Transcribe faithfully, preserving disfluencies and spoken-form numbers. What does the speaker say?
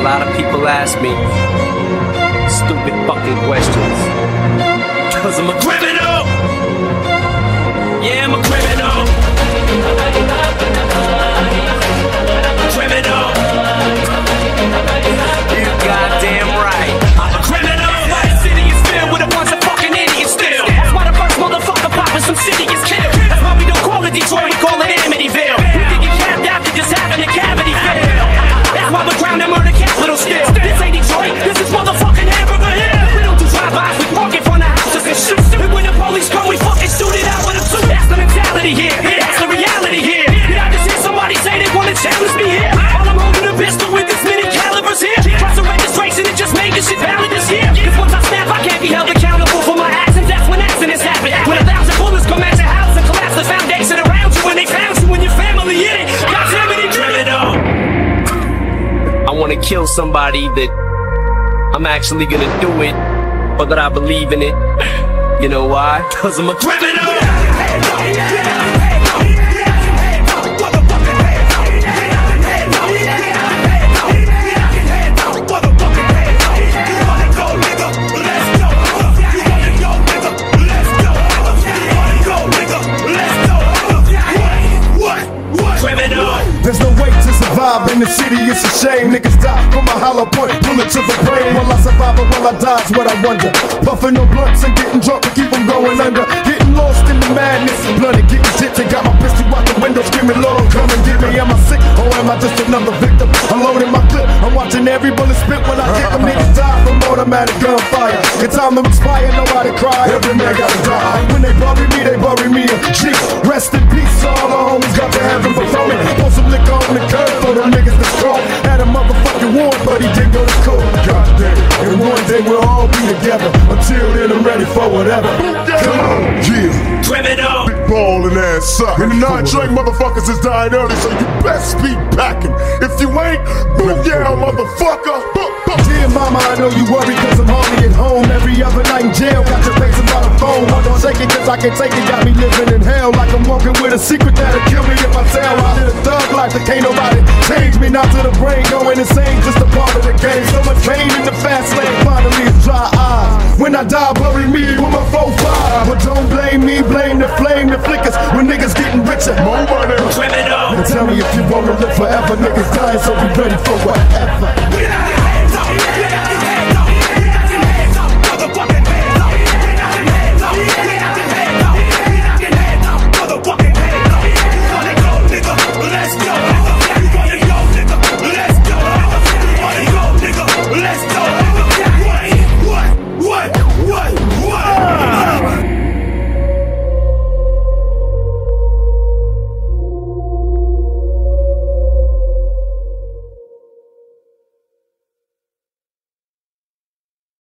A lot of people ask me stupid fucking questions. Cause I'm a criminal. Yeah, I'm a criminal. Criminal. You goddamn right. I'm a criminal. My city is filled with a bunch of fucking idiots still. That's why the first motherfucker poppin' some city is killed. That's why we don't call it Detroit, we call it Amityville. We can get capped after just having a cavity fail. That's why we're ground and murder capital still. This ain't Detroit, this is motherfucking Hamburger Hill. We don't do drive-bys, we park in front of houses and shoot. And when the police come, we fucking shoot it out with a suit. That's the mentality here, that's the reality here. Did I just hear somebody say they wanna challenge me here? While I'm holding a pistol with this many calibers here. Plus the registration, it just made this shit valid this year. Cause once I snap, I can't be held accountable for my actions. That's when accidents happen. When a thousand bullets come at your house and collapse the foundation around you. When they found you and your family in it. God damn it, he criminal. I wanna kill somebody that I'm actually gonna do it, or that I believe in it. You know why? Cause I'm a criminal. There's no way to survive in the city, it's a shame. Niggas die from a hollow point, bullet to the brain. Will I survive or will I die is what I wonder. Puffing no blunts and getting drunk to keep them going under. Getting lost in the madness and bloody getting shit. They got my pistol out the window screaming, Lord, come and get me. Am I sick or am I just another victim? I'm loading my clip, I'm watching every bullet spit when I kick them. Niggas die from automatic gunfire. It's time to expire, nobody cry. Every man gotta die. When they bury me, they bury me in G. Rest in peace, all the homies got to heaven before me. Pour some liquor on the curb for them niggas that's strong. Had a motherfucking war, but he didn't go to court. God damn it. And one day we'll all be together. Until then, I'm ready for whatever. Come on, yeah. Criminal. Big ballin' ass suck. And the nine-train motherfuckers is dying early, so you best be packing. If you ain't, boom down, motherfucker. Dear mama, I know you worry cause I'm hardly at home. Every other night in jail, got your face about a phone. I don't take it cause I can't take it, got me living in hell. Like I'm walking with a secret that'll kill me if I tell. I live a thug life that can't nobody change me. Not to the brain, going insane, just a part of the game. So much pain in the fast lane, finally it's dry eyes. When I die, bury me with my four five. But don't blame me, blame the flame that flickers when niggas getting richer. More money. Criminal. And tell me if you wanna live forever, niggas dying, so be ready for what